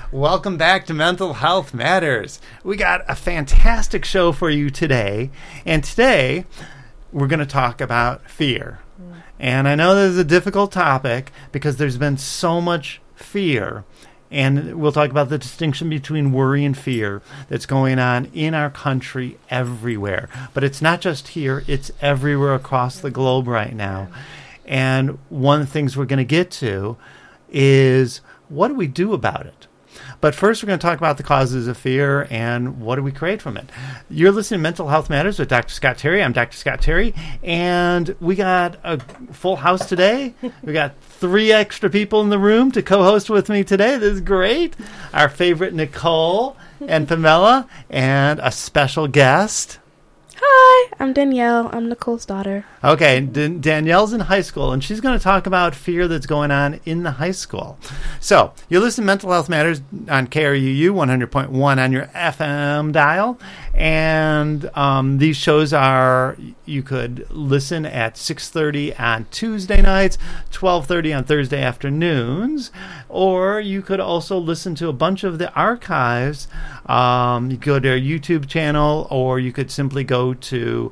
Welcome back to Mental Health Matters. We got a fantastic show for you today. And today, we're going to talk about fear. And I know this is a difficult topic because there's been so much fear. And we'll talk about the distinction between worry and fear that's going on in our country everywhere. But it's not just here, it's everywhere across the globe right now. And one of the things we're going to get to is, what do we do about it? But first, we're going to talk about the causes of fear and what do we create from it. You're listening to Mental Health Matters with Dr. Scott Terry. I'm Dr. Scott Terry, and we got a full house today. We got 3 extra people in the room to co-host with me today. This is great. Our favorite Nicole and Pamela, and a special guest. Hi, I'm Danielle. I'm Nicole's daughter. Okay, Danielle's in high school, and she's going to talk about fear that's going on in the high school. So, you're listening to Mental Health Matters on KRUU 100.1 on your FM dial, and these shows are, you could listen at 6:30 on Tuesday nights, 12:30 on Thursday afternoons, or you could also listen to a bunch of the archives. You could go to our YouTube channel, or you could simply go to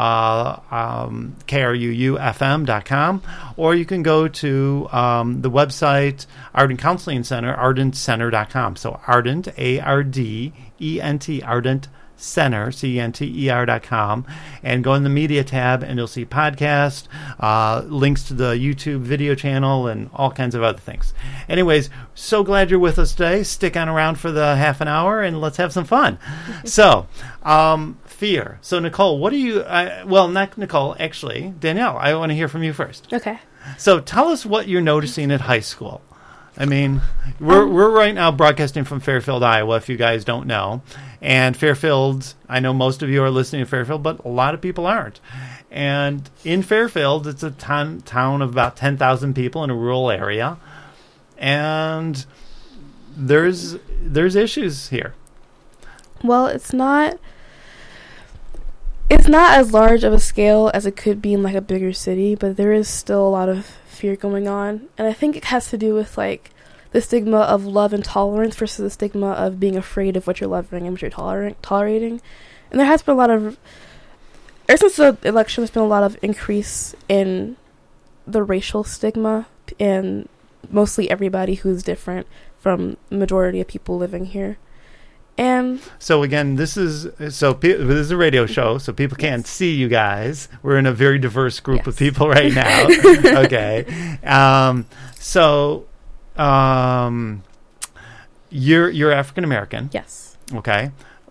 KRUUFM.com, or you can go to the website Ardent Counseling Center, ardentcenter.com. So Ardent, A-R-D-E-N-T, Ardent Center, CENTER.com, and go in the media tab, and you'll see podcast, links to the YouTube video channel, and all kinds of other things. Anyways, so glad you're with us today. Stick on around for the half an hour, and let's have some fun. So, fear. So, Nicole, what do you, well, not Nicole, actually, Danielle, I want to hear from you first. Okay. So, tell us what you're noticing at high school. I mean, we're right now broadcasting from Fairfield, Iowa, if you guys don't know. And Fairfield, I know most of you are listening to Fairfield, but a lot of people aren't. And in Fairfield, it's a town of about 10,000 people in a rural area. And there's issues here. Well, it's not as large of a scale as it could be in like a bigger city, but there is still a lot of fear going on. And I think it has to do with like the stigma of love and tolerance versus the stigma of being afraid of what you're loving and what you're tolerating. And there has been a lot of, ever since the election, there's been a lot of increase in the racial stigma, and mostly everybody who's different from the majority of people living here. And so again, this is a radio show, so people can't see you guys. We're in a very diverse group of people right now. Okay, you're African American. Yes. Okay,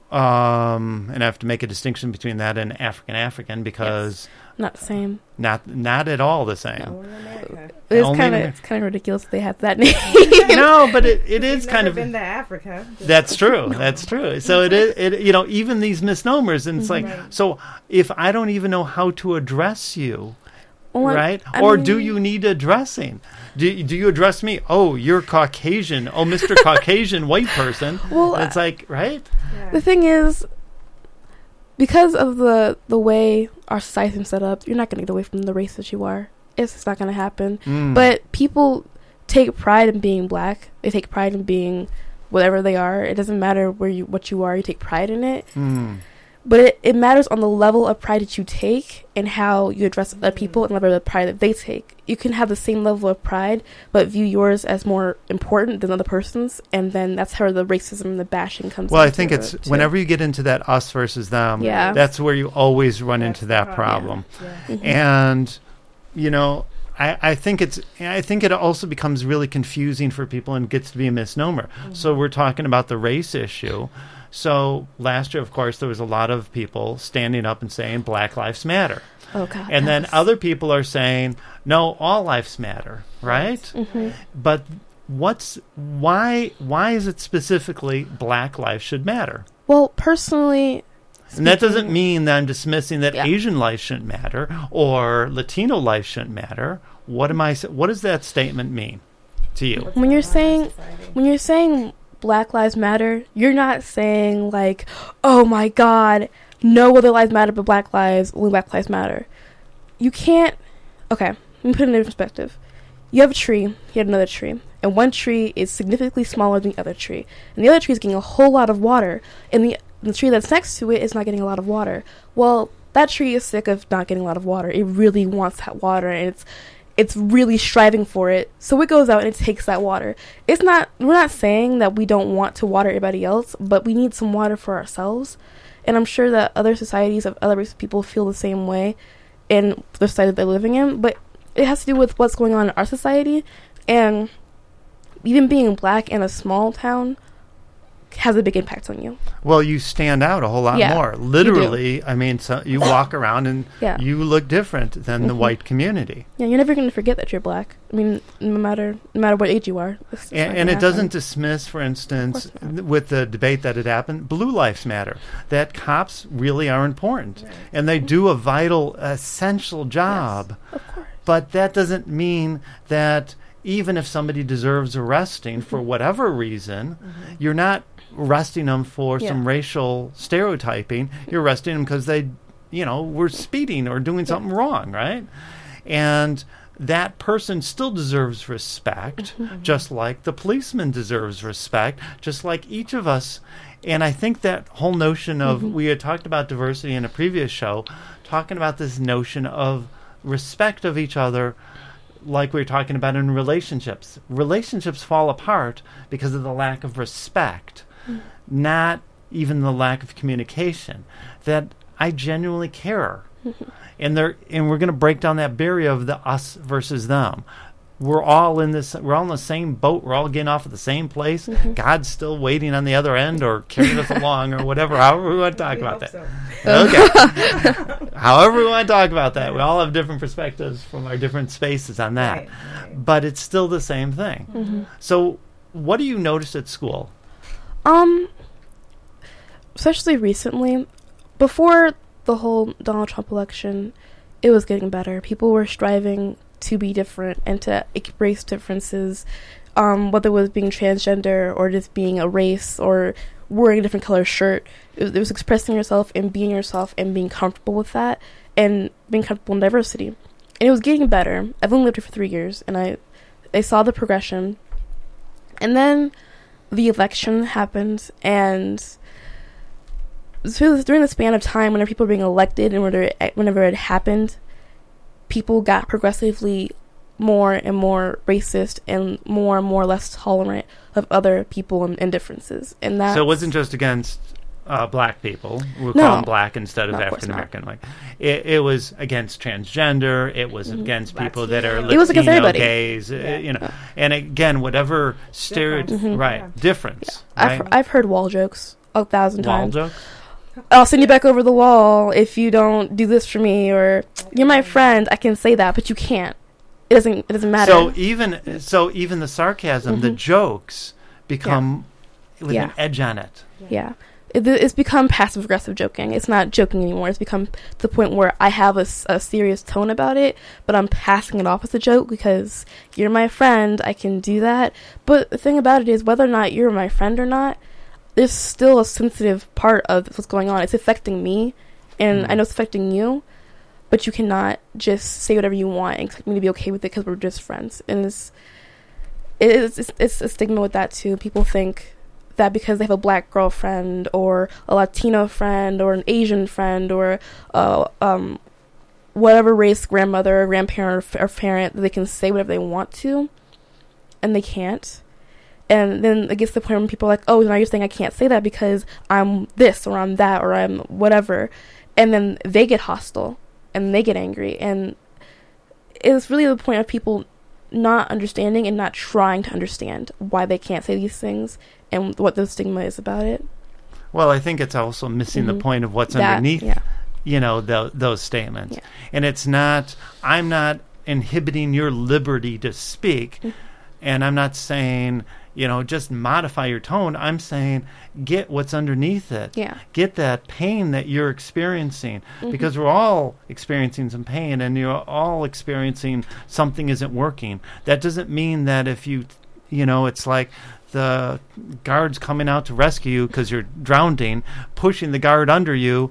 and I have to make a distinction between that and African because not the same. Not at all the same. No, we're in America. It's kind of ridiculous they have that name. No, but it is kind of been to Africa. That's true. That's true. So it is. Even these misnomers, and it's like, so if I don't even know how to address you, right? Or do you need addressing? Do you address me? Oh, you're Caucasian. Oh, Mr. Caucasian white person. Well, it's like, right? Yeah. The thing is, because of the way our society is set up, you're not going to get away from the race that you are. It's just not going to happen. But people take pride in being black. They take pride in being whatever they are. It doesn't matter what you are. You take pride in it. But it matters on the level of pride that you take and how you address other people and the level of pride that they take. You can have the same level of pride, but view yours as more important than other person's, and then that's how the racism and the bashing comes in. Well, I think it's whenever you get into that us versus them, that's where you always run into that problem. Yeah. And, I think it also becomes really confusing for people and gets to be a misnomer. So we're talking about the race issue. So last year, of course, there was a lot of people standing up and saying Black Lives Matter. Oh, God. And then other people are saying, no, all lives matter, right? Mm-hmm. But why is it specifically Black lives should matter? Well, personally... And that doesn't mean that I'm dismissing that Asian life shouldn't matter or Latino life shouldn't matter. What does that statement mean to you? When you're saying Black Lives Matter, you're not saying like, oh my God, no other lives matter but only Black Lives Matter. You can't. Okay, let me put it in perspective. You have a tree. You have another tree. and one tree is significantly smaller than the other tree, and the other tree is getting a whole lot of water, and the tree that's next to it is not getting a lot of water. Well, that tree is sick of not getting a lot of water. It really wants that water, and it's really striving for it. So it goes out and it takes that water. We're not saying that we don't want to water everybody else, but we need some water for ourselves. And I'm sure that other societies of other races of people feel the same way in the society that they're living in. But it has to do with what's going on in our society. And even being black in a small town has a big impact on you. Well, you stand out a whole lot more. Literally, I mean, so you walk around and you look different than the white community. Yeah, you're never going to forget that you're black. I mean, no matter what age you are. And it doesn't dismiss, for instance, with the debate that had happened, Blue Lives Matter, that cops really are important. Right. And they do a vital, essential job. Yes, of course. But that doesn't mean that even if somebody deserves arresting for whatever reason, you're not arresting them for some racial stereotyping. You're arresting them because they, were speeding or doing something wrong, right? And that person still deserves respect, just like the policeman deserves respect, just like each of us. And I think that whole notion of, we had talked about diversity in a previous show, talking about this notion of respect of each other, like we were talking about in relationships. Relationships fall apart because of the lack of respect, not even the lack of communication. That I genuinely care. And we're going to break down that barrier of the us versus them. We're all in the same boat. We're all getting off at the same place. God's still waiting on the other end or carrying us along or whatever, however we want to talk about that. So. Okay. However we want to talk about that. We all have different perspectives from our different spaces on that. Right. But it's still the same thing. So what do you notice at school? Especially recently, before the whole Donald Trump election, it was getting better. People were striving to be different and to embrace differences, whether it was being transgender or just being a race or wearing a different color shirt. It was expressing yourself and being comfortable with that and being comfortable in diversity. And it was getting better. I've only lived here for 3 years, and I saw the progression. And then the election happened, and during the span of time, whenever people were being elected and whenever it happened, people got progressively more and more racist and more less tolerant of other people and differences. And that, so it wasn't just against black people. We'll call them black instead of African American. Like it was against transgender. It was against people that are Latino, it was against everybody. Gays. And again, whatever stereotype, difference. Yeah. Right? I've heard wall jokes 1,000 times. Wall jokes. I'll send you back over the wall if you don't do this for me, or you're my friend. I can say that, but you can't. It doesn't matter. So even the sarcasm, the jokes become with an edge on it. Yeah. It's become passive aggressive joking. It's not joking anymore. It's become to the point where I have a serious tone about it, but I'm passing it off as a joke because you're my friend. I can do that. But the thing about it is, whether or not you're my friend or not, there's still a sensitive part of what's going on. It's affecting me, and I know it's affecting you, but you cannot just say whatever you want and expect me to be okay with it because we're just friends. And it's a stigma with that too. People think that because they have a black girlfriend or a Latino friend or an Asian friend or whatever race, grandmother or grandparent or parent, that they can say whatever they want to, and they can't. And then it gets to the point when people are like, oh, now you're saying I can't say that because I'm this or I'm that or I'm whatever. And then they get hostile and they get angry. And it's really the point of people not understanding and not trying to understand why they can't say these things and what the stigma is about it. Well, I think it's also missing the point of what's underneath, those statements. Yeah. And it's not, I'm not inhibiting your liberty to speak. And I'm not saying, just modify your tone. I'm saying get what's underneath it. Yeah. Get that pain that you're experiencing. Because we're all experiencing some pain and you're all experiencing something isn't working. That doesn't mean that if it's like the guard's coming out to rescue you because you're drowning, pushing the guard under you,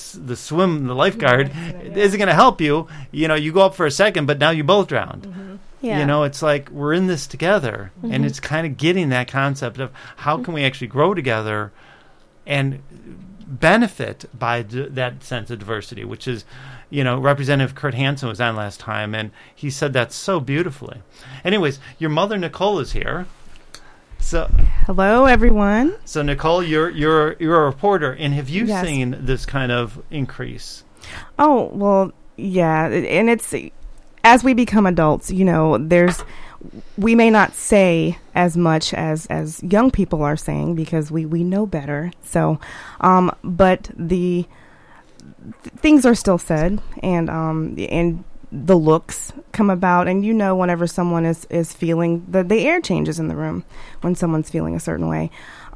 the lifeguard isn't going to help you. You go up for a second, but now you both drowned. Yeah. You know, it's like we're in this together, and it's kind of getting that concept of how can we actually grow together and benefit by that sense of diversity, which is, you know, Representative Kurt Hansen was on last time, and he said that so beautifully. Anyways, your mother, Nicole, is here. So, hello, everyone. So, Nicole, you're a reporter, and have you Yes. seen this kind of increase? Oh, well, yeah, and it's as we become adults, you know, we may not say as much as young people are saying because we know better. So, but things are still said, and the looks come about, and you know whenever someone is feeling the air changes in the room when someone's feeling a certain way.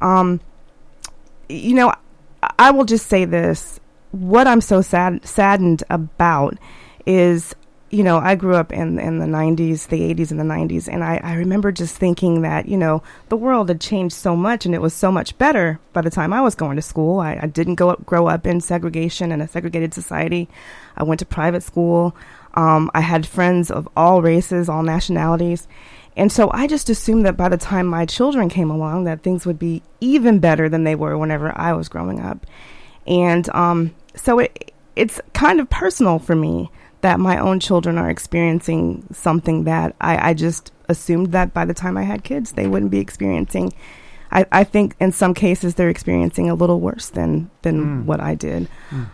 You know, I will just say this: what I'm so saddened about is, you know, I grew up in the 90s, the 80s and the 90s, and I remember just thinking that, you know, the world had changed so much and it was so much better by the time I was going to school. I didn't grow up in segregation and a segregated society. I went to private school. I had friends of all races, all nationalities. And so I just assumed that by the time my children came along that things would be even better than they were whenever I was growing up. And so it's kind of personal for me that my own children are experiencing something that I just assumed that by the time I had kids, they wouldn't be experiencing. I think in some cases they're experiencing a little worse than what I did.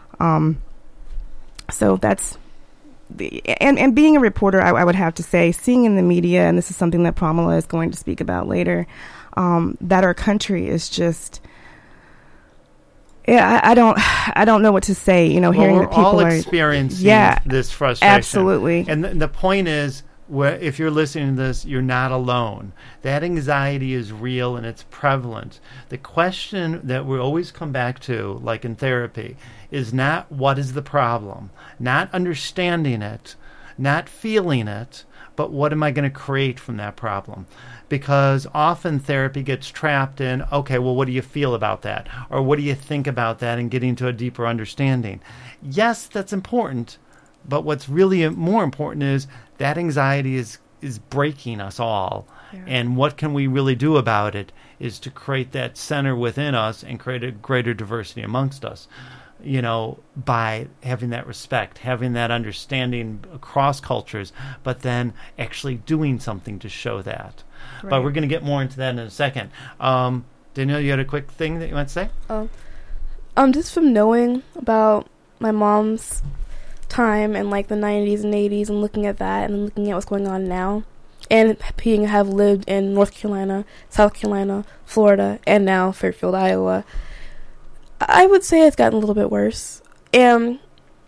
So that's, and being a reporter, I would have to say, seeing in the media, and this is something that Pramila is going to speak about later, that our country is just... Yeah, I don't know what to say. You know, well, hearing we're that people all are experiencing this frustration. Absolutely. And the point is, if you're listening to this, you're not alone. That anxiety is real and it's prevalent. The question that we always come back to, like in therapy, is not what is the problem, not understanding it, not feeling it, but what am I going to create from that problem? Because often therapy gets trapped in, okay, well, what do you feel about that? Or what do you think about that, and getting to a deeper understanding? Yes, that's important, but what's really more important is that anxiety is breaking us all. Yeah. And what can we really do about it is to create that center within us and create a greater diversity amongst us. You know, by having that respect, having that understanding across cultures, but then actually doing something to show that. Right. But we're going to get more into that in a second. Danielle, you had a quick thing that you want to say? Just from knowing about my mom's time in like the 90s and 80s and looking at that and looking at what's going on now, and have lived in North Carolina, South Carolina, Florida, and now Fairfield, Iowa, I would say it's gotten a little bit worse. And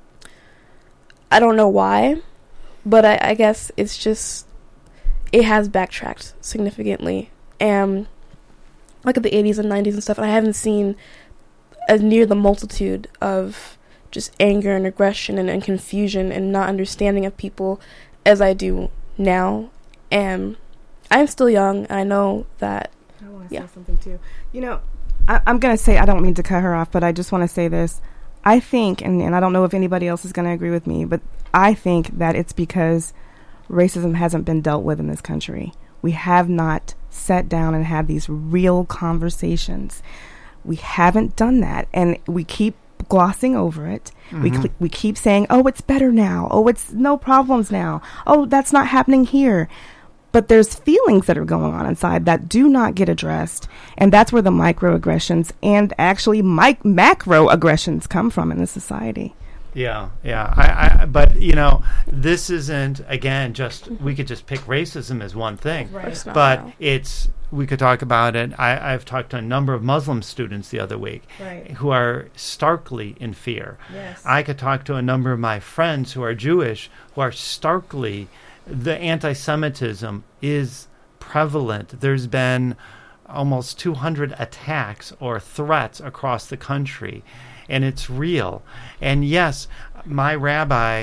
I don't know why, but I guess it's just, it has backtracked significantly. And look at the 80s and 90s and stuff, and I haven't seen as near the multitude of just anger and aggression and confusion and not understanding of people as I do now. And I'm still young, and I know that. I want to say something too. You know, I'm going to say, I don't mean to cut her off, but I just want to say this. I think, and I don't know if anybody else is going to agree with me, but I think that it's because racism hasn't been dealt with in this country. We have not sat down and had these real conversations. We haven't done that, and we keep glossing over it. Mm-hmm. We keep saying, oh, it's better now. Oh, it's no problems now. Oh, that's not happening here. But there's feelings that are going on inside that do not get addressed. And that's where the microaggressions and actually macroaggressions come from in this society. Yeah. But, you know, this isn't, again, we could just pick racism as one thing. Right. But we could talk about it. I've talked to a number of Muslim students the other week who are starkly in fear. Yes. I could talk to a number of my friends who are Jewish who are starkly, the anti-Semitism is prevalent. There's been almost 200 attacks or threats across the country, and it's real. And yes, my rabbi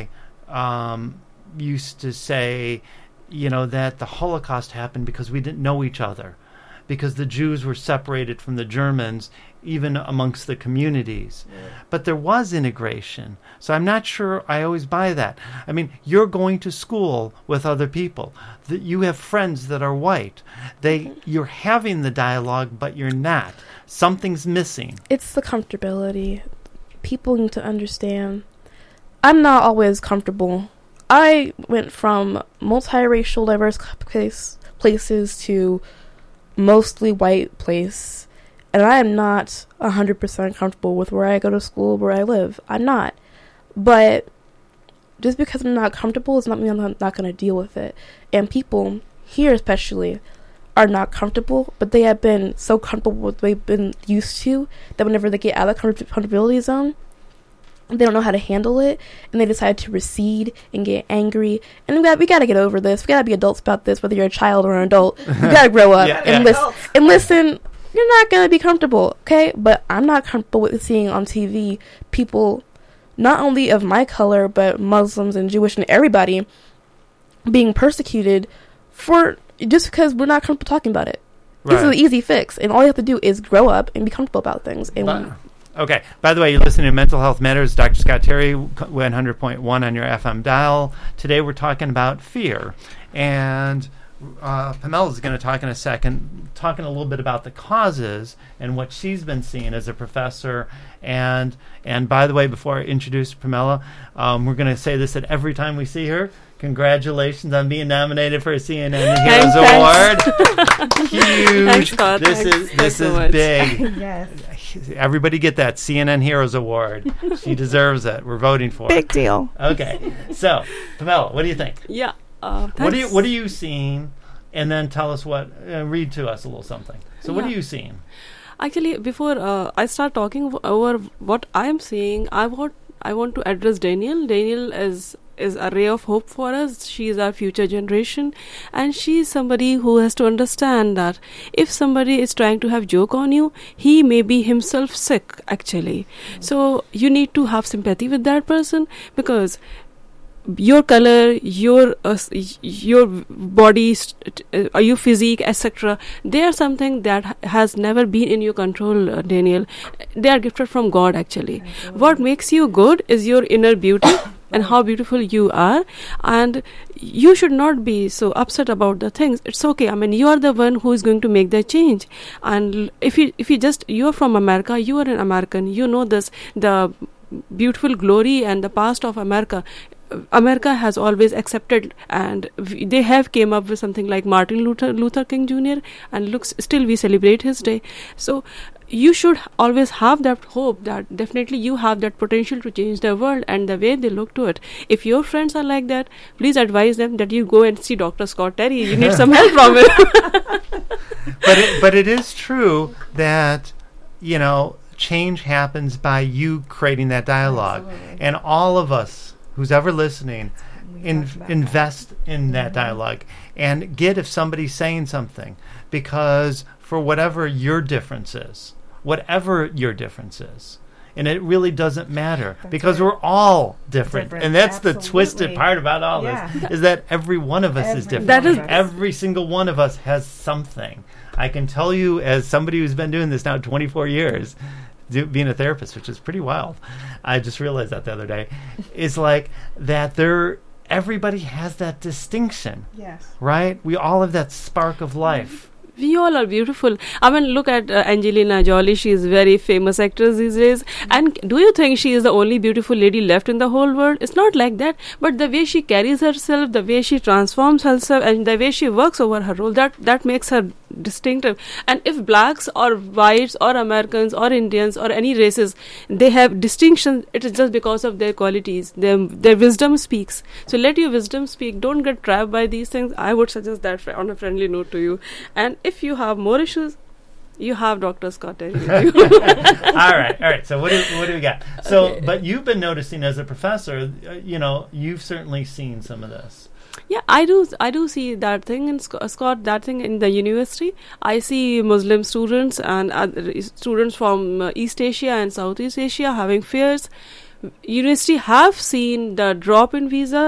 used to say, you know, that the Holocaust happened because we didn't know each other. because the Jews were separated from the Germans, even amongst the communities. But there was integration. So I'm not sure I always buy that. I mean, you're going to school with other people. You have friends that are white. You're having the dialogue, but you're not. Something's missing. It's the comfortability. People need to understand. I'm not always comfortable. I went from multiracial, diverse places to mostly white place, and I am not 100% comfortable with where I go to school, where I live. I'm not. But just because I'm not comfortable does not mean I'm not going to deal with it. And people here especially are not comfortable, but they have been so comfortable with what they've been used to that whenever they get out of the comfortability zone, they don't know how to handle it, and they decide to recede and get angry. And we got to get over this. We got to be adults about this, whether you're a child or an adult. You got to grow up and listen. You're not going to be comfortable, okay? But I'm not comfortable with seeing on TV people, not only of my color, but Muslims and Jewish and everybody being persecuted for just because we're not comfortable talking about it. Right. This is an easy fix, and all you have to do is grow up and be comfortable about things. And okay. By the way, you're listening to Mental Health Matters. Dr. Scott Terry, 100.1 on your FM dial. Today we're talking about fear. And Pamela is going to talk in a second, talking a little bit about the causes and what she's been seeing as a professor. And by the way, before I introduce Pamela, we're going to say this at every time we see her. Congratulations on being nominated for a CNN Heroes Award. Huge. Thanks, Scott. This is big. Yes. Everybody get that CNN Heroes Award. She deserves it. We're voting for it. Big deal. Okay. So, Pamela, what do you think? Yeah. What are you seeing? And then tell us read to us a little something. So what are you seeing? Actually, before I start talking over what I am seeing, I want to address Daniel. Daniel is a ray of hope for us. She is our future generation, and she is somebody who has to understand that if somebody is trying to have joke on you, he may be himself sick actually. So you need to have sympathy with that person, because your color, your body, your physique, etc., they are something that has never been in your control, Daniel. They are gifted from God actually. What makes you good is your inner beauty and how beautiful you are, and you should not be so upset about the things. It's okay. I mean, you are the one who is going to make that change. And if you are from America, you are an American, you know this, the beautiful glory and the past of America. America has always accepted, and they have came up with something like Martin Luther King Jr. and still we celebrate his day. So you should always have that hope that definitely you have that potential to change the world and the way they look to it. If your friends are like that, please advise them that you go and see Dr. Scott Terry. You need some help from him. But it is true that, change happens by you creating that dialogue. Absolutely. And all of us who's ever listening, invest in that dialogue and get if somebody's saying something, because for whatever your difference is, and it really doesn't matter, because we're all different. And that's Absolutely. The twisted part about all this, is that every one of us is different. Every single one of us has something. I can tell you, as somebody who's been doing this now 24 years, being a therapist, which is pretty wild. I just realized that the other day. Is like that everybody has that distinction. Yes. Right? We all have that spark of life. We all are beautiful. I mean, look at Angelina Jolie. She is a very famous actress these days. And do you think she is the only beautiful lady left in the whole world? It's not like that. But the way she carries herself, the way she transforms herself, and the way she works over her role, that makes her distinctive. And if blacks or whites or Americans or Indians or any races, they have distinction, it is just because of their qualities. Their wisdom speaks. So let your wisdom speak. Don't get trapped by these things. I would suggest that on a friendly note to you. And if you have more issues, you have Dr. Scott Terry with you. All right. So what do we got? So, okay. But you've been noticing as a professor, you've certainly seen some of this. Yeah, I do see that thing in Scott, that thing in the university. I see Muslim students and students from East Asia and Southeast Asia having fears. University have seen the drop in visas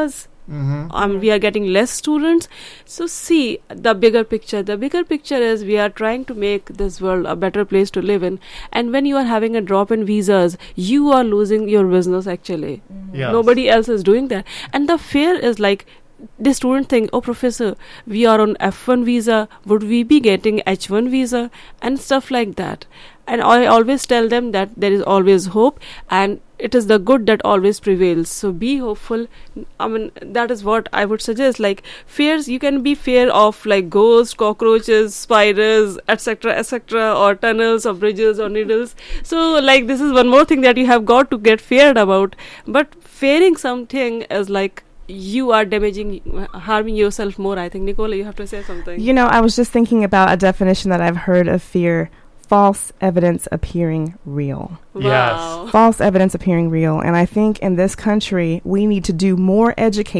We are getting less students. So see the bigger picture. The bigger picture is we are trying to make this world a better place to live in. And when you are having a drop in visas, you are losing your business actually. Yes. Nobody else is doing that. And the fear is like, the student think, oh professor, we are on F1 visa, would we be getting H1 visa, and stuff like that. And I always tell them that there is always hope, and it is the good that always prevails. So be hopeful. I mean, that is what I would suggest. Like fears, you can be fear of like ghosts, cockroaches, spiders, etc., or tunnels or bridges or needles. So like this is one more thing that you have got to get feared about. But fearing something is like you are harming yourself more. I think, Nicola, you have to say something. You know, I was just thinking about a definition that I've heard of fear: false evidence appearing real. Wow. Yes. False evidence appearing real. And I think in this country, we need to do more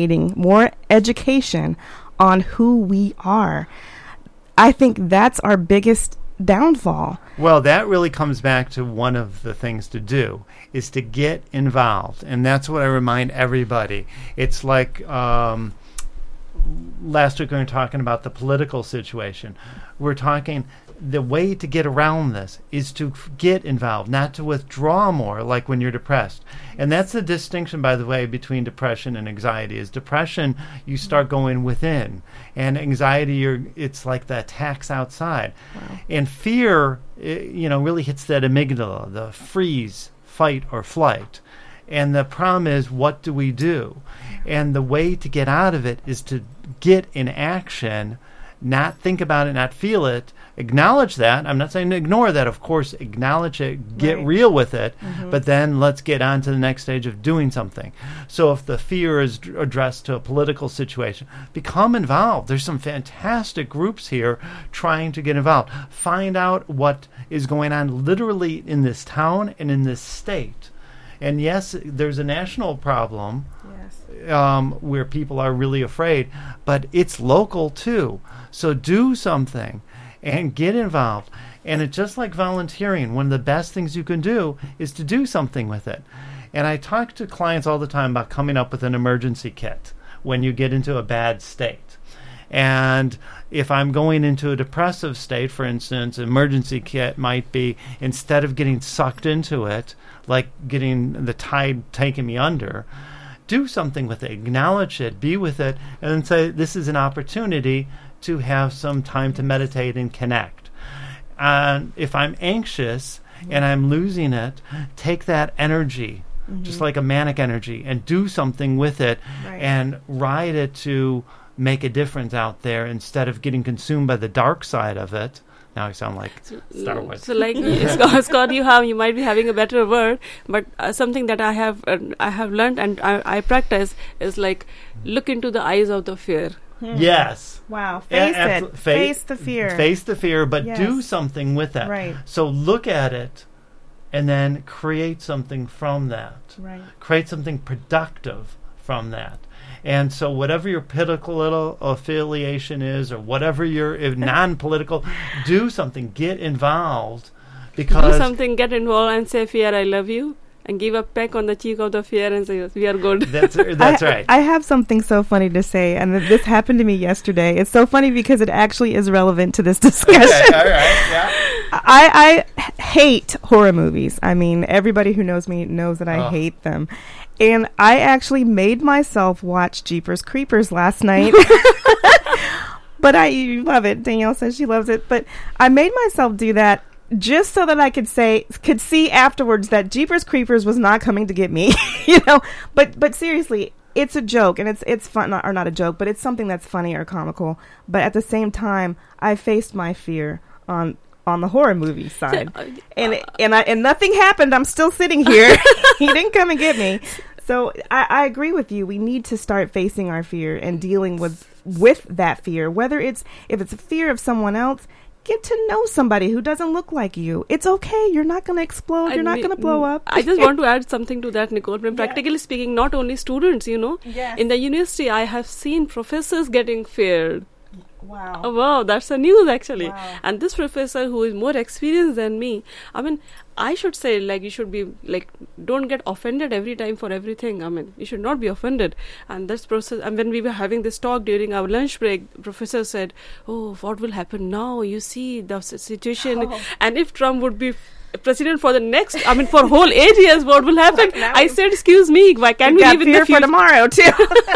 education on who we are. I think that's our biggest downfall. Well, that really comes back to one of the things to do is to get involved. And that's what I remind everybody. It's like last week we were talking about the political situation. We're talking the way to get around this is to get involved, not to withdraw more like when you're depressed. And that's the distinction, by the way, between depression and anxiety. Is depression, you start going within, and anxiety, it's like the attacks outside. Wow. And fear, really hits that amygdala, the freeze, fight, or flight. And the problem is, what do we do? And the way to get out of it is to get in action, not think about it, not feel it, acknowledge that. I'm not saying ignore that, of course, acknowledge it, get Right. real with it, but then let's get on to the next stage of doing something. So if the fear is addressed to a political situation, become involved. There's some fantastic groups here trying to get involved. Find out what is going on literally in this town and in this state. And yes, there's a national problem where people are really afraid, but it's local too. So do something and get involved. And it's just like volunteering. One of the best things you can do is to do something with it. And I talk to clients all the time about coming up with an emergency kit when you get into a bad state. And if I'm going into a depressive state, for instance, an emergency kit might be, instead of getting sucked into it, like getting the tide taking me under, do something with it, acknowledge it, be with it, and then say, this is an opportunity to have some time to meditate and connect. And if I'm anxious and I'm losing it, take that energy, just like a manic energy, and do something with it, Right. and ride it to make a difference out there instead of getting consumed by the dark side of it. Now I sound like Star Wars. So like Scott, you might be having a better word, but something that I have learned and I practice is like look into the eyes of the fear. Yes. Wow. Yeah, Face it. Face the fear. Face the fear, but Yes. do something with that. Right. So look at it and then create something from that. Right. Create something productive from that. And so whatever your political affiliation is, or whatever your non-political, do something. Get involved. Because Do something, get involved and say, fear, I love you. And give a peck on the cheek of the fear and say, yes, we are good. that's right. I have something so funny to say, and this happened to me yesterday. It's so funny because it actually is relevant to this discussion. Okay, all right, yeah. I hate horror movies. I mean, everybody who knows me knows that I hate them. And I actually made myself watch Jeepers Creepers last night. But I love it. Danielle says she loves it. But I made myself do that just so that I could see afterwards that Jeepers Creepers was not coming to get me, But seriously, it's a joke, and it's fun, or not a joke, but it's something that's funny or comical. But at the same time, I faced my fear on the horror movie side, and nothing happened. I'm still sitting here. He didn't come and get me. So I agree with you. We need to start facing our fear and dealing with that fear, if it's a fear of someone else. Get to know somebody who doesn't look like you. It's okay. You're not going to explode. You're not going to blow up. I just want to add something to that, Nicole. But practically speaking, not only students, Yes. in the university, I have seen professors getting feared. Wow. Oh, wow, that's a news actually. Wow. And this professor who is more experienced than me, I mean, I should say, like, you should be like, don't get offended every time for everything. I mean, you should not be offended. And this process, and when we were having this talk during our lunch break, the professor said, "Oh, what will happen now? You see the situation, and if Trump would be president for the next, I mean, for whole 8 years, what will happen?" I said, "Excuse me, why can't we live in the for future?" tomorrow too.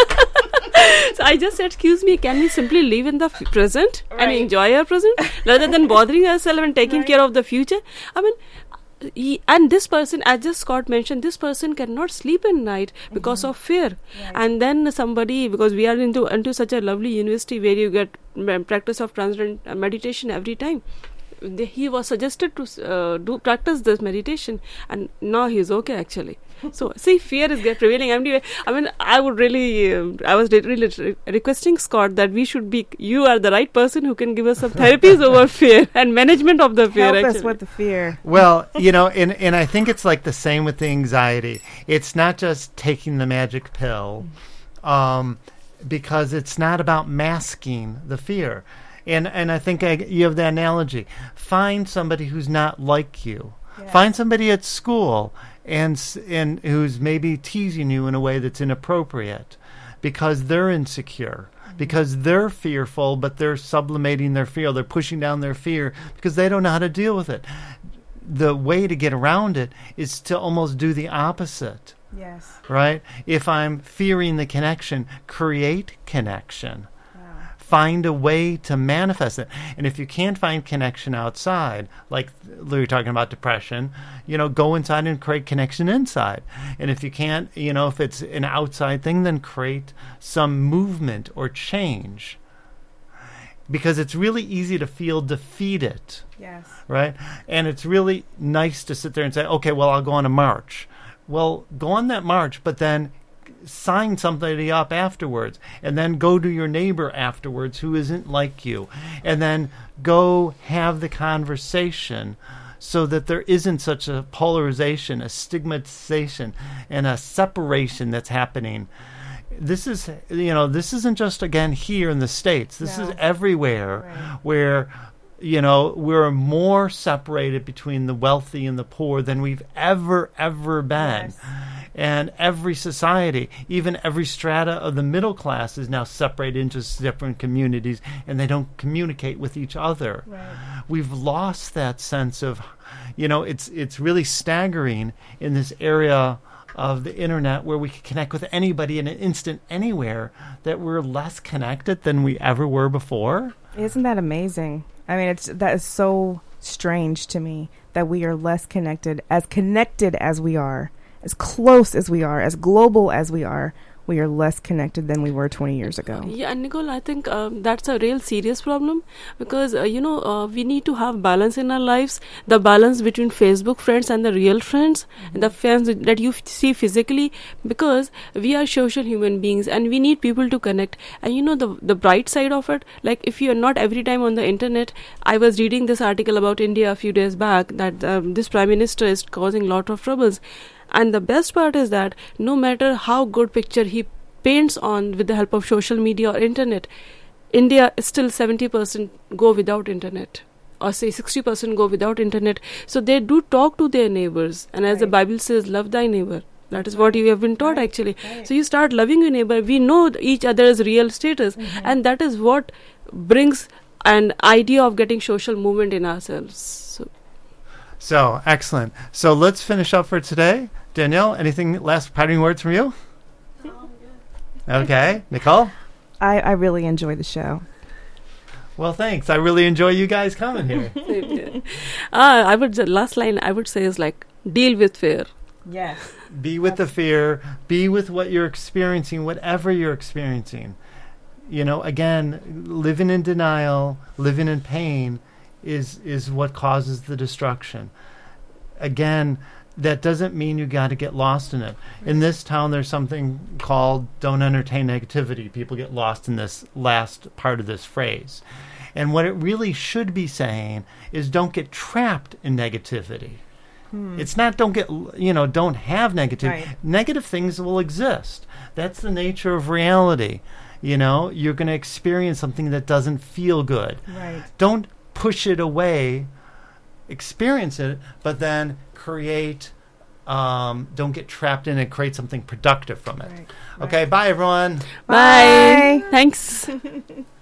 So I just said, "Excuse me, can we simply live in the present and Right. enjoy our present rather than bothering ourselves and taking Right. care of the future?" I mean, and this person, as just Scott mentioned, this person cannot sleep at night because of fear. Right. And then somebody, because we are into such a lovely university where you get practice of transcendental meditation every time. He was suggested to practice this meditation, and now he's okay actually. So see, fear is prevailing everywhere. I mean, I would really, I was really requesting Scott that we should be. You are the right person who can give us some therapies over fear and management of the fear. Help actually. us with the fear. Well, and I think it's like the same with the anxiety. It's not just taking the magic pill, because it's not about masking the fear. And I think you have the analogy. Find somebody who's not like you. Yeah. Find somebody at school and who's maybe teasing you in a way that's inappropriate because they're insecure, because they're fearful, but they're sublimating their fear. They're pushing down their fear because they don't know how to deal with it. The way to get around it is to almost do the opposite, Yes. right? If I'm fearing the connection, create connection. Wow. Find a way to manifest it. And if you can't find connection outside, like we were talking about depression, go inside and create connection inside. And if you can't, if it's an outside thing, then create some movement or change. Because it's really easy to feel defeated, Yes. right? And it's really nice to sit there and say, okay, well, I'll go on a march. Well, go on that march, but then sign somebody up afterwards, and then go to your neighbor afterwards who isn't like you, and then go have the conversation so that there isn't such a polarization, a stigmatization, and a separation that's happening. This is, this isn't just, again, here in the States. This No. is everywhere. Right. Where we're more separated between the wealthy and the poor than we've ever been. Yes. And every society, even every strata of the middle class, is now separated into different communities, and they don't communicate with each other. Right. We've lost that sense of, it's really staggering in this area of the internet where we can connect with anybody in an instant anywhere, that we're less connected than we ever were before. Isn't that amazing? I mean, that is so strange to me that we are less connected as we are, as close as we are, as global as we are less connected than we were 20 years ago. Yeah, and Nicole, I think that's a real serious problem because, we need to have balance in our lives, the balance between Facebook friends and the real friends, and the friends that you see physically, because we are social human beings and we need people to connect. And the bright side of it, like if you are not every time on the internet, I was reading this article about India a few days back that this Prime Minister is causing a lot of troubles. And the best part is that no matter how good picture he paints on with the help of social media or internet, India is still 70% go without internet, or say 60% go without internet. So they do talk to their neighbors. And as the Right. Bible says, love thy neighbor. That is what you have been taught actually. Right. So you start loving your neighbor. We know each other's real status. And that is what brings an idea of getting social movement in ourselves. So, excellent. So let's finish up for today. Danielle, anything last parting words from you? Okay. Nicole? I really enjoy the show. Well, thanks. I really enjoy you guys coming here. The last line I would say is like, deal with fear. Yes. Be with the fear. Be with what you're experiencing, whatever you're experiencing. Again, living in denial, living in pain is what causes the destruction. Again, that doesn't mean you got to get lost in it. In this town, there's something called don't entertain negativity. People get lost in this last part of this phrase. And what it really should be saying is don't get trapped in negativity. It's not don't have negativity. Right. Negative things will exist. That's the nature of reality. you're going to experience something that doesn't feel good. Right. Don't push it away. Experience it, but then don't get trapped in it. Create something productive from it. Right. Okay, bye everyone. Bye. Thanks.